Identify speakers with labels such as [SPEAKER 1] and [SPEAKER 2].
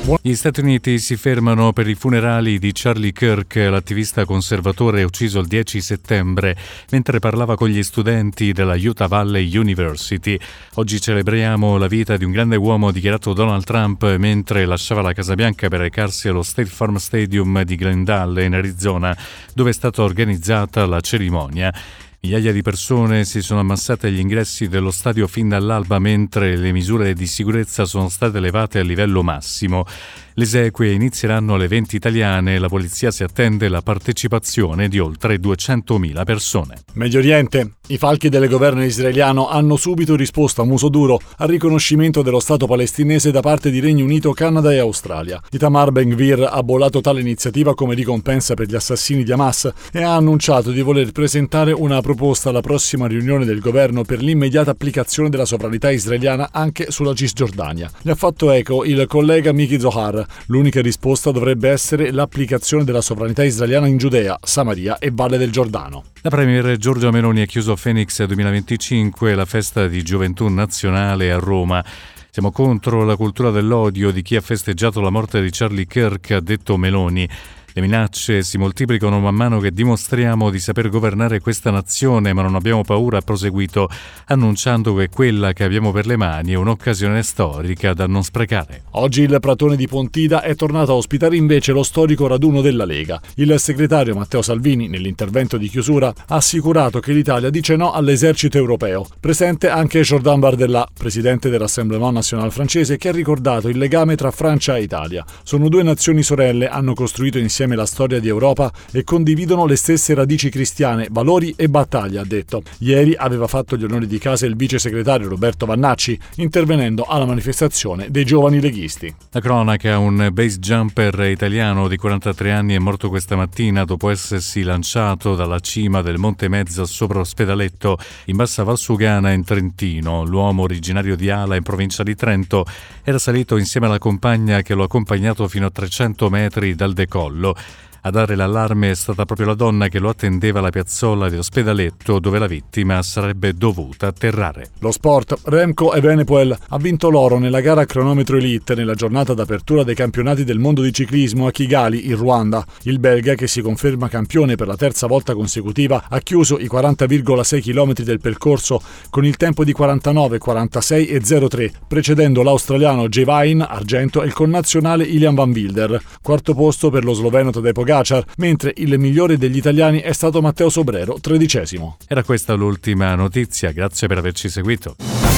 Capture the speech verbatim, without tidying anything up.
[SPEAKER 1] Gli Stati Uniti si fermano per i funerali di Charlie Kirk, l'attivista conservatore ucciso il dieci settembre mentre parlava con gli studenti della Utah Valley University. Oggi celebriamo la vita di un grande uomo, ha dichiarato Donald Trump mentre lasciava la Casa Bianca per recarsi allo State Farm Stadium di Glendale in Arizona, dove è stata organizzata la cerimonia. Migliaia di persone si sono ammassate agli ingressi dello stadio fin dall'alba mentre le misure di sicurezza sono state elevate a livello massimo. Le esequie inizieranno alle venti italiane e la polizia si attende la partecipazione di oltre duecentomila persone.
[SPEAKER 2] Medio Oriente. I falchi del governo israeliano hanno subito risposto a muso duro al riconoscimento dello Stato palestinese da parte di Regno Unito, Canada e Australia. Itamar Ben-Gvir ha bollato tale iniziativa come ricompensa per gli assassini di Hamas e ha annunciato di voler presentare una proposta alla prossima riunione del governo per l'immediata applicazione della sovranità israeliana anche sulla Cisgiordania. Gli ha fatto eco il collega Miki Zohar. L'unica risposta dovrebbe essere l'applicazione della sovranità israeliana in Giudea, Samaria e Valle del Giordano.
[SPEAKER 1] La premier Giorgia Meloni ha chiuso Phoenix duemilaventicinque, la festa di gioventù nazionale a Roma. Siamo contro la cultura dell'odio di chi ha festeggiato la morte di Charlie Kirk, ha detto Meloni. Le minacce si moltiplicano man mano che dimostriamo di saper governare questa nazione, ma non abbiamo paura, ha proseguito, annunciando che quella che abbiamo per le mani è un'occasione storica da non sprecare.
[SPEAKER 2] Oggi il Pratone di Pontida è tornato a ospitare invece lo storico raduno della Lega. Il segretario Matteo Salvini, nell'intervento di chiusura, ha assicurato che l'Italia dice no all'esercito europeo. Presente anche Jordan Bardella, presidente dell'Assemblement National francese, che ha ricordato il legame tra Francia e Italia. Sono due nazioni sorelle, hanno costruito insieme la storia di Europa e condividono le stesse radici cristiane, valori e battaglie, ha detto. Ieri aveva fatto gli onori di casa il vice segretario Roberto Vannacci, intervenendo alla manifestazione dei giovani leghisti.
[SPEAKER 1] La cronaca: un base jumper italiano di quarantatré anni è morto questa mattina dopo essersi lanciato dalla cima del Monte Mezza sopra Ospedaletto in Bassa Valsugana in Trentino. L'uomo, originario di Ala in provincia di Trento, era salito insieme alla compagna che lo ha accompagnato fino a trecento metri dal decollo. A dare l'allarme è stata proprio la donna che lo attendeva alla piazzola di Ospedaletto, dove la vittima sarebbe dovuta atterrare.
[SPEAKER 2] Lo sport. Remco Evenepoel ha vinto l'oro nella gara a cronometro elite nella giornata d'apertura dei campionati del mondo di ciclismo a Kigali, in Ruanda. Il belga, che si conferma campione per la terza volta consecutiva, ha chiuso i quaranta virgola sei chilometri del percorso con il tempo di quarantanove, quarantasei e zero tre, precedendo l'australiano Jay Vine, argento, e il connazionale Ilian Van Wilder. Quarto posto per lo sloveno Tadej Pogačar, mentre il migliore degli italiani è stato Matteo Sobrero, tredicesimo.
[SPEAKER 1] Era questa l'ultima notizia, grazie per averci seguito.